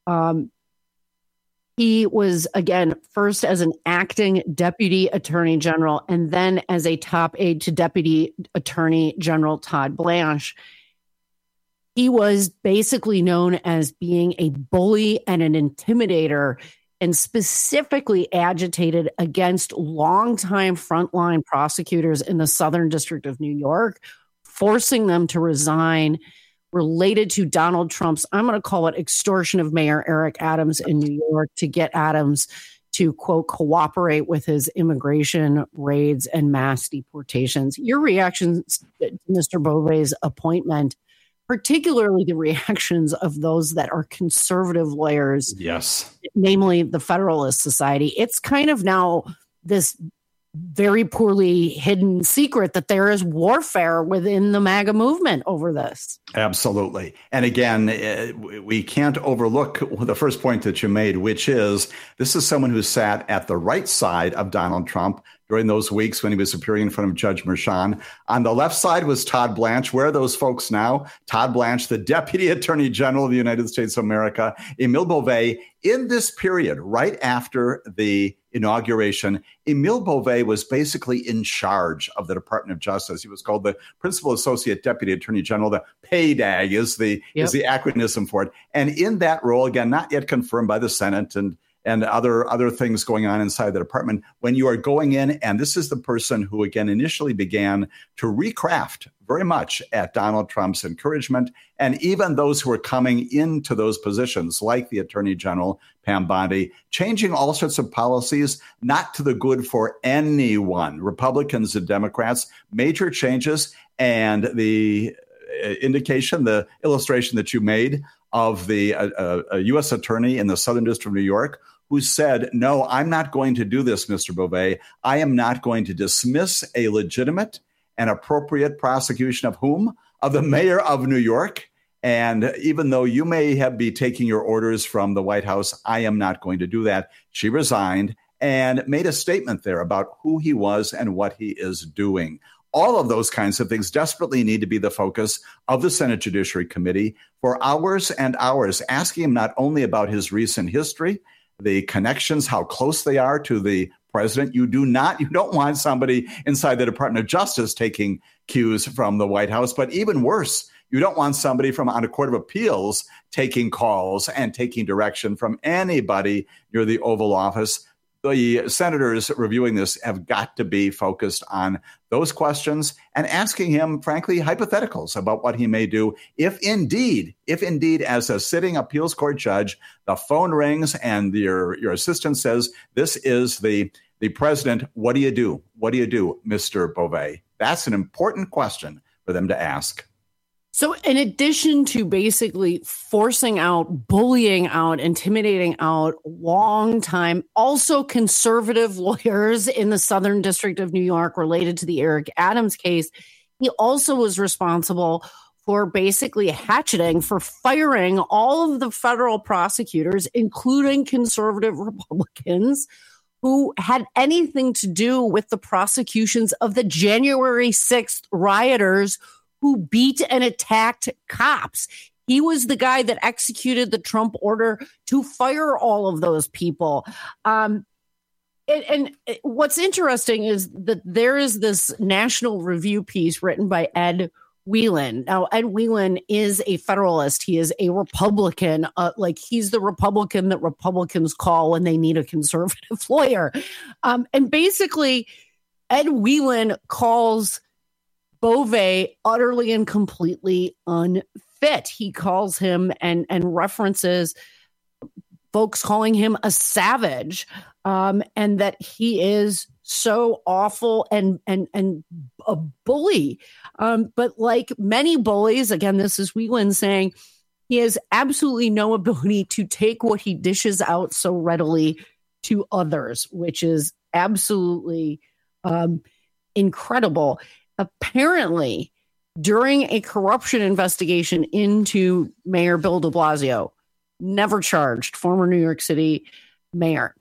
he was, again, first as an acting deputy attorney general and then as a top aide to Deputy Attorney General Todd Blanche. He was basically known as being a bully and an intimidator, and specifically agitated against longtime frontline prosecutors in the Southern District of New York, forcing them to resign related to Donald Trump's, I'm going to call it, extortion of Mayor Eric Adams in New York to get Adams to, quote, cooperate with his immigration raids and mass deportations. Your reactions to Mr. Bove's appointment, particularly the reactions of those that are conservative lawyers. Yes. Namely the Federalist Society. It's kind of now this very poorly hidden secret that there is warfare within the MAGA movement over this. Absolutely. And again, we can't overlook the first point that you made, which is this is someone who sat at the right side of Donald Trump during those weeks when he was appearing in front of Judge Merchan. On the left side was Todd Blanche. Where are those folks now? Todd Blanche, the Deputy Attorney General of the United States of America, Emile Beauvais. In this period, right after the inauguration, Emile Beauvais was basically in charge of the Department of Justice. He was called the Principal Associate Deputy Attorney General. The PADAG is the acronym for it. And in that role, again, not yet confirmed by the Senate and other things going on inside the department, when you are going in, and this is the person who, again, initially began to recraft very much at Donald Trump's encouragement, and even those who are coming into those positions, like the Attorney General, Pam Bondi, changing all sorts of policies, not to the good for anyone, Republicans and Democrats, major changes, and the indication, the illustration that you made of the a U.S. attorney in the Southern District of New York who said, no, I'm not going to do this, Mr. Beauvais. I am not going to dismiss a legitimate and appropriate prosecution of whom? Of the mayor of New York. And even though you may be taking your orders from the White House, I am not going to do that. She resigned and made a statement there about who he was and what he is doing. All of those kinds of things desperately need to be the focus of the Senate Judiciary Committee for hours and hours, asking him not only about his recent history, the connections, how close they are to the president. You don't want somebody inside the Department of Justice taking cues from the White House, but even worse, you don't want somebody on a court of appeals taking calls and taking direction from anybody near the Oval Office. The senators reviewing this have got to be focused on those questions and asking him, frankly, hypotheticals about what he may do if indeed, as a sitting appeals court judge, the phone rings and your assistant says, this is the president. What do you do? What do you do, Mr. Beauvais? That's an important question for them to ask. So in addition to basically forcing out, bullying out, intimidating out long-time, also conservative lawyers in the Southern District of New York related to the Eric Adams case, he also was responsible for basically hatcheting, for firing all of the federal prosecutors, including conservative Republicans, who had anything to do with the prosecutions of the January 6th rioters who beat and attacked cops. He was the guy that executed the Trump order to fire all of those people. And what's interesting is that there is this National Review piece written by Ed Whelan. Now, Ed Whelan is a Federalist. He is a Republican. He's the Republican that Republicans call when they need a conservative lawyer. And basically, Ed Whelan calls Beauvais utterly and completely unfit. He calls him and references folks calling him a savage, and that he is so awful and a bully. But like many bullies, again, this is Whelan saying, he has absolutely no ability to take what he dishes out so readily to others, which is absolutely incredible. Apparently, during a corruption investigation into Mayor Bill de Blasio, never charged, former New York City mayor,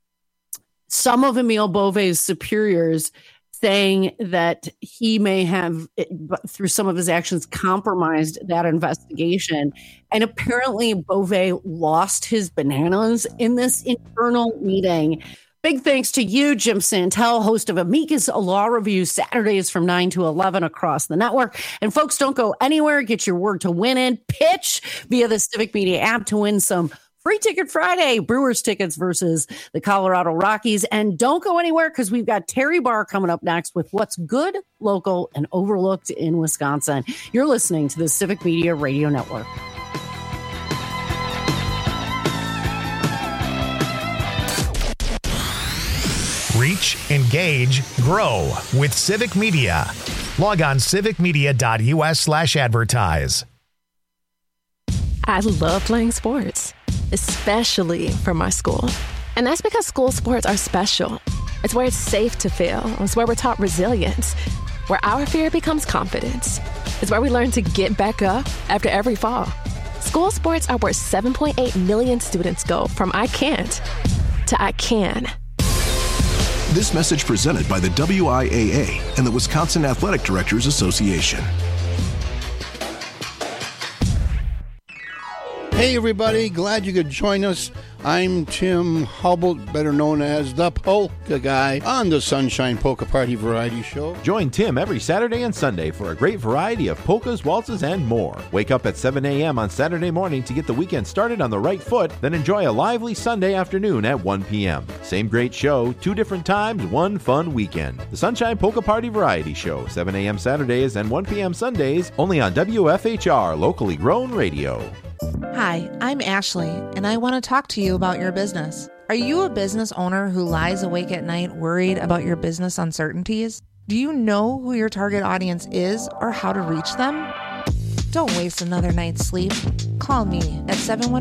some of Emile Beauvais' superiors saying that he may have, through some of his actions, compromised that investigation. And apparently Beauvais lost his bananas in this internal meeting. Big thanks to you, Jim Santel, host of Amicus Law Review, Saturdays from 9 to 11 across the network. And folks, don't go anywhere. Get your word to win in. Pitch via the Civic Media app to win some Free Ticket Friday Brewers tickets versus the Colorado Rockies. And don't go anywhere because we've got Terry Barr coming up next with what's good, local, and overlooked in Wisconsin. You're listening to the Civic Media Radio Network. Reach, engage, grow with Civic Media. Log on civicmedia.us/advertise. I love playing sports, especially for my school. And that's because school sports are special. It's where it's safe to fail. It's where we're taught resilience, where our fear becomes confidence. It's where we learn to get back up after every fall. School sports are where 7.8 million students go from I can't to I can. This message presented by the WIAA and the Wisconsin Athletic Directors Association. Hey everybody, glad you could join us. I'm Tim Hubble, better known as the Polka Guy, on the Sunshine Polka Party Variety Show. Join Tim every Saturday and Sunday for a great variety of polkas, waltzes, and more. Wake up at 7 a.m. on Saturday morning to get the weekend started on the right foot, then enjoy a lively Sunday afternoon at 1 p.m. Same great show, 2 different times, 1 fun weekend. The Sunshine Polka Party Variety Show, 7 a.m. Saturdays and 1 p.m. Sundays, only on WFHR, locally grown radio. Hi, I'm Ashley, and I want to talk to you about your business. Are you a business owner who lies awake at night worried about your business uncertainties? Do you know who your target audience is or how to reach them? Don't waste another night's sleep. Call me at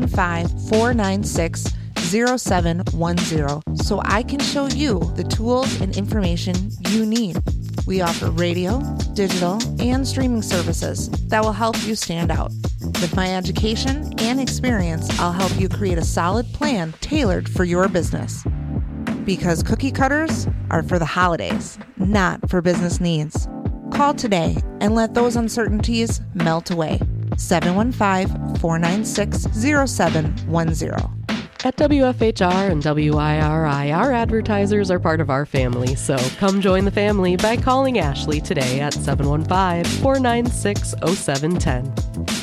715-496-0710 so I can show you the tools and information you need. We offer radio, digital, and streaming services that will help you stand out. With my education and experience, I'll help you create a solid plan tailored for your business. Because cookie cutters are for the holidays, not for business needs. Call today and let those uncertainties melt away. 715-496-0710. At WFHR and WIRI, our advertisers are part of our family, so come join the family by calling Ashley today at 715-496-0710.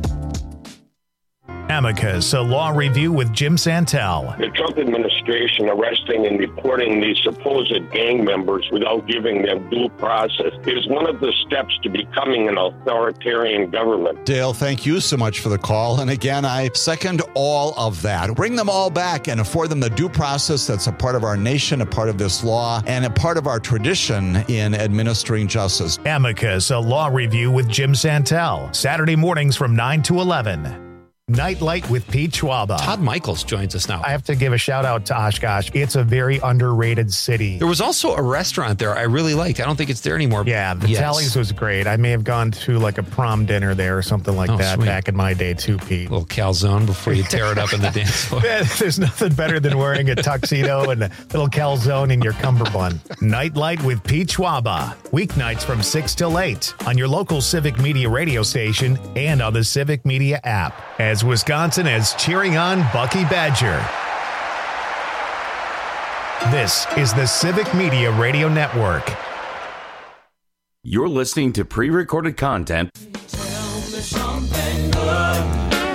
Amicus, a law review with Jim Santel. The Trump administration arresting and deporting these supposed gang members without giving them due process is one of the steps to becoming an authoritarian government. Dale, thank you so much for the call. And again, I second all of that. Bring them all back and afford them the due process that's a part of our nation, a part of this law, and a part of our tradition in administering justice. Amicus, a law review with Jim Santel. Saturday mornings from 9 to 11. Nightlight with Pete Schwaba. Todd Michaels joins us now. I have to give a shout out to Oshkosh. It's a very underrated city. There was also a restaurant there I really liked. I don't think it's there anymore. Yeah, the Tallies was great. I may have gone to like a prom dinner there or something like that back in my day too, Pete. A little calzone before you tear it up in the dance floor. There's nothing better than wearing a tuxedo and a little calzone in your cummerbund. Nightlight with Pete Schwaba. Weeknights from 6 till 8 on your local Civic Media radio station and on the Civic Media app. As Wisconsin is cheering on Bucky Badger. This is the Civic Media Radio Network. You're listening to pre-recorded content. Tell me something good.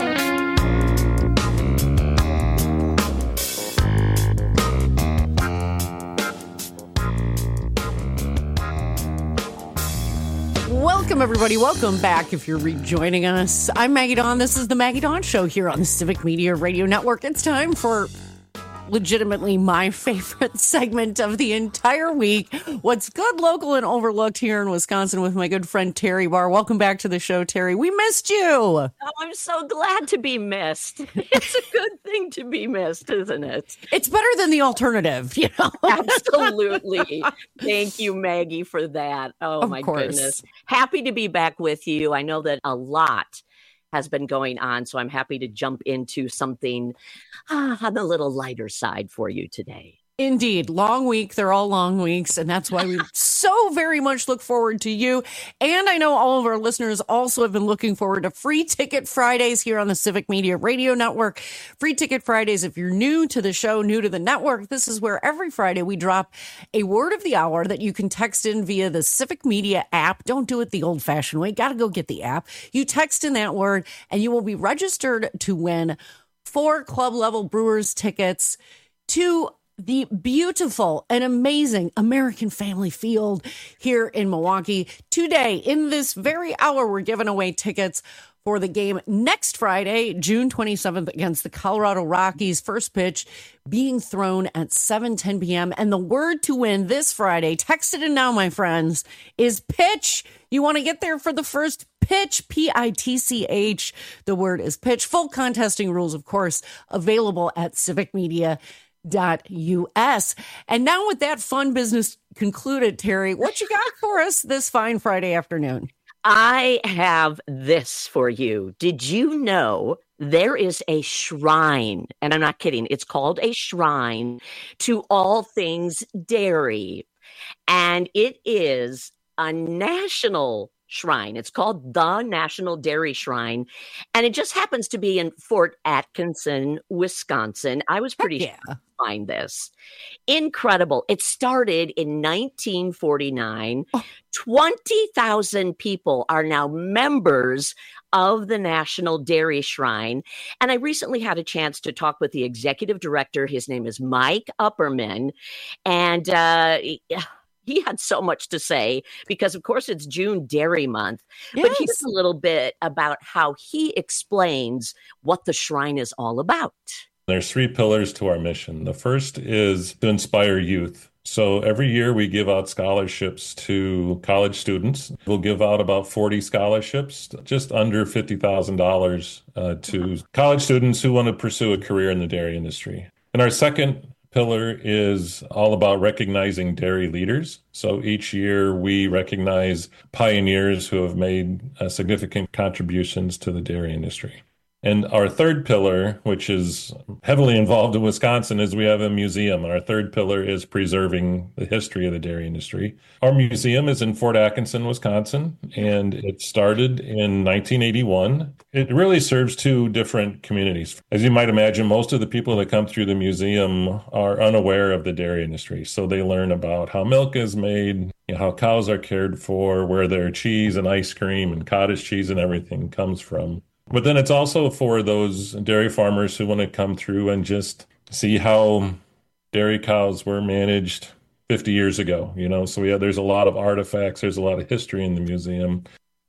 Welcome, everybody. Welcome back if you're rejoining us. I'm Maggie Dawn. This is the Maggie Dawn Show here on the Civic Media Radio Network. It's time for legitimately my favorite segment of the entire week. What's good, local, and overlooked here in Wisconsin with my good friend Terry Barr. Welcome back to the show, Terry. We missed you. Oh, I'm so glad to be missed. It's a good thing to be missed, isn't it? It's better than the alternative, you know? Absolutely. Thank you, Maggie, for that. Oh, my goodness. Happy to be back with you. I know that a lot has been going on, so I'm happy to jump into something on the little lighter side for you today. Indeed. Long week. They're all long weeks. And that's why we so very much look forward to you. And I know all of our listeners also have been looking forward to Free Ticket Fridays here on the Civic Media Radio Network. Free Ticket Fridays, if you're new to the show, new to the network, this is where every Friday we drop a word of the hour that you can text in via the Civic Media app. Don't do it the old-fashioned way. Got to go get the app. You text in that word and you will be registered to win 4 club-level Brewers tickets to the beautiful and amazing American Family Field here in Milwaukee. Today, in this very hour, we're giving away tickets for the game next Friday, June 27th, against the Colorado Rockies. First pitch being thrown at 7:10 p.m. And the word to win this Friday, text it in now, my friends, is pitch. You want to get there for the first pitch Pitch, Pitch. The word is pitch. Full contesting rules, of course, available at civicmedia.us. And now with that fun business concluded, Terry, what you got for us this fine Friday afternoon? I have this for you. Did you know there is a shrine, and I'm not kidding, it's called a shrine to all things dairy, and it is a national shrine. It's called the National Dairy Shrine, and it just happens to be in Fort Atkinson, Wisconsin. I was pretty sure to find this. Incredible. It started in 1949. 20,000 people are now members of the National Dairy Shrine. And I recently had a chance to talk with the executive director. His name is Mike Upperman. And he had so much to say because, of course, it's June Dairy Month. Yes. But here's a little bit about how he explains what the shrine is all about. There's 3 pillars to our mission. The first is to inspire youth. So every year we give out scholarships to college students. We'll give out about 40 scholarships, just under $50,000 to college students who want to pursue a career in the dairy industry. And our second pillar is all about recognizing dairy leaders. So each year we recognize pioneers who have made significant contributions to the dairy industry. And our third pillar, which is heavily involved in Wisconsin, is we have a museum. And our third pillar is preserving the history of the dairy industry. Our museum is in Fort Atkinson, Wisconsin, and it started in 1981. It really serves 2 different communities. As you might imagine, most of the people that come through the museum are unaware of the dairy industry. So they learn about how milk is made, how cows are cared for, where their cheese and ice cream and cottage cheese and everything comes from. But then it's also for those dairy farmers who want to come through and just see how dairy cows were managed 50 years ago, So there's a lot of artifacts, there's a lot of history in the museum.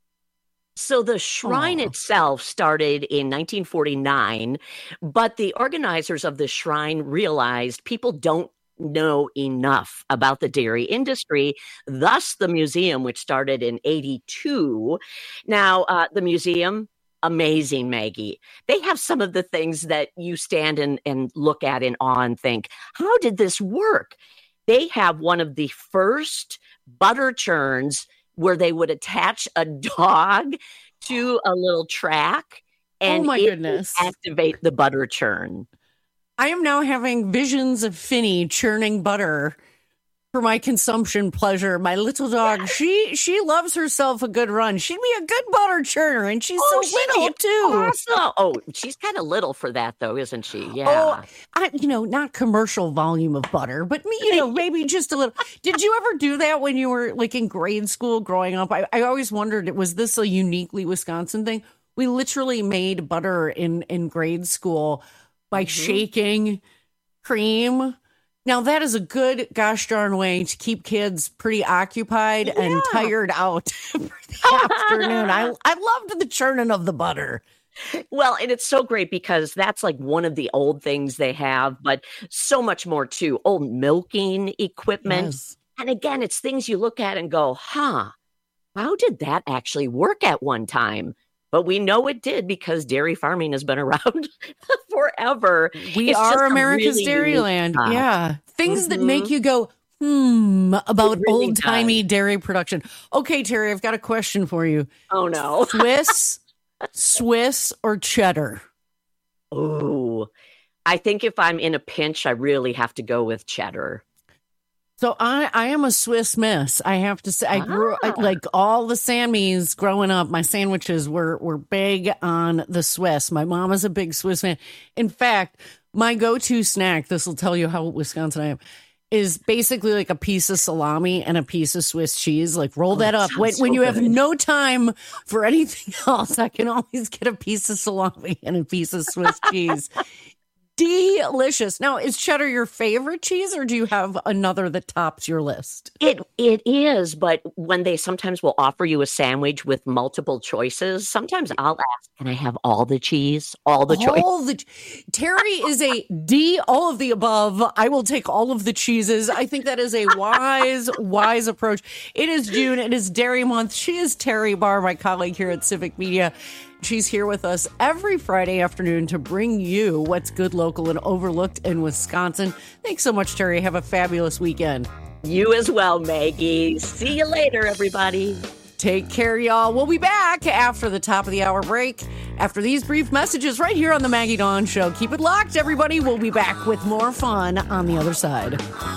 So the shrine itself started in 1949, but the organizers of the shrine realized people don't know enough about the dairy industry, thus the museum, which started in 82. Now, the museum, amazing, Maggie. They have some of the things that you stand and look at in awe and think, how did this work? They have one of the first butter churns where they would attach a dog to a little track and activate the butter churn. I am now having visions of Finny churning butter for my consumption pleasure. My little dog, she loves herself a good run. She'd be a good butter churner, and she's so little too. Awesome. Oh, she's kind of little for that, though, isn't she? Yeah. Not commercial volume of butter, but maybe just a little. Did you ever do that when you were like in grade school growing up? I always wondered, was this a uniquely Wisconsin thing? We literally made butter in grade school by shaking cream. Now, that is a good gosh darn way to keep kids pretty occupied and tired out for the afternoon. I loved the churning of the butter. Well, and it's so great because that's like one of the old things they have, but so much more too. Old milking equipment. Yes. And again, it's things you look at and go, how did that actually work at one time? But we know it did because dairy farming has been around forever. We are America's dairyland. Yeah. Things that make you go, about really old-timey dairy production. Okay, Terry, I've got a question for you. Oh, no. Swiss or cheddar? Oh, I think if I'm in a pinch, I really have to go with cheddar. So I am a Swiss miss. I have to say, I grew like all the Sammys growing up. My sandwiches were big on the Swiss. My mom is a big Swiss fan. In fact, my go-to snack, this will tell you how Wisconsin I am, is basically like a piece of salami and a piece of Swiss cheese. Like roll that up. When you have no time for anything else, I can always get a piece of salami and a piece of Swiss cheese. delicious. Now, is cheddar your favorite cheese, or do you have another that tops your list? It is, but when they sometimes will offer you a sandwich with multiple choices, sometimes I'll ask, can I have all the cheese? All the choice? Terry is a D, all of the above. I will take all of the cheeses. I think that is a wise approach. It is June. It is Dairy Month. She is Terry Barr, my colleague here at Civic Media. She's here with us every Friday afternoon to bring you what's good, local, and overlooked in Wisconsin. Thanks so much, Terry. Have a fabulous weekend. You as well, Maggie. See you later, everybody. Take care, y'all. We'll be back after the top of the hour break, after these brief messages right here on the Maggie Dawn Show. Keep it locked, everybody. We'll be back with more fun on the other side.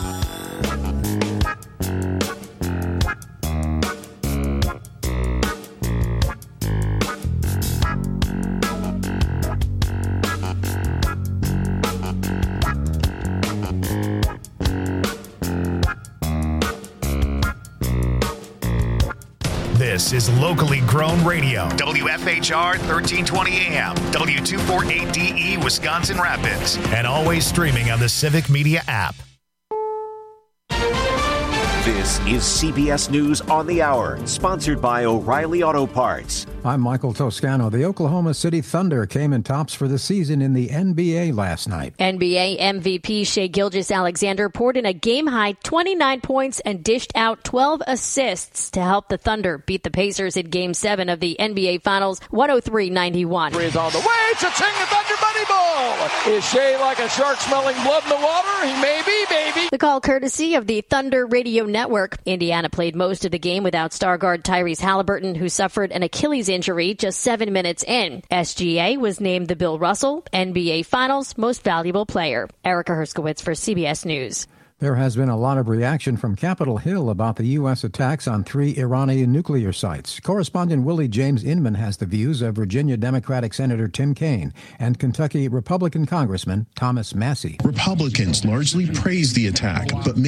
This is locally grown radio. WFHR 1320 AM, W248DE, Wisconsin Rapids, and always streaming on the Civic Media app. This is CBS News on the Hour, sponsored by O'Reilly Auto Parts. I'm Michael Toscano. The Oklahoma City Thunder came in tops for the season in the NBA last night. NBA MVP Shai Gilgeous-Alexander poured in a game-high 29 points and dished out 12 assists to help the Thunder beat the Pacers in Game 7 of the NBA Finals, 103-91. Is on the way. Cha-ching, the Thunder money ball. Is Shai like a shark smelling blood in the water? He may be, baby. The call courtesy of the Thunder Radio Network. Indiana played most of the game without star guard Tyrese Halliburton, who suffered an Achilles injury just 7 minutes in. SGA was named the Bill Russell NBA Finals Most Valuable Player. Erica Herskowitz for CBS News. There has been a lot of reaction from Capitol Hill about the U.S. attacks on 3 Iranian nuclear sites. Correspondent Willie James Inman has the views of Virginia Democratic Senator Tim Kaine and Kentucky Republican Congressman Thomas Massie. Republicans largely praised the attack, but